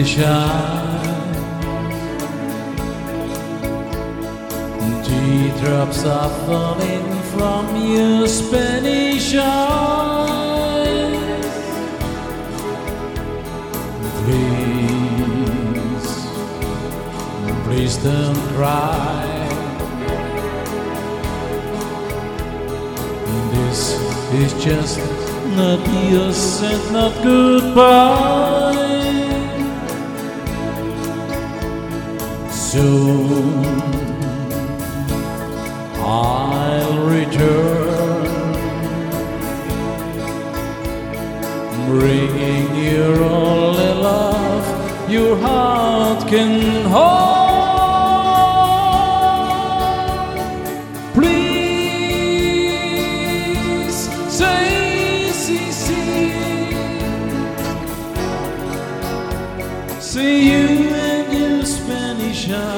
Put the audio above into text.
Spanish eyes. Teardrops are falling from your Spanish eyes. Please, please don't cry. This is just not adios and not goodbye. Soon I'll return, bringing you all the love your heart can hold. Please say see you and your Spanish eyes.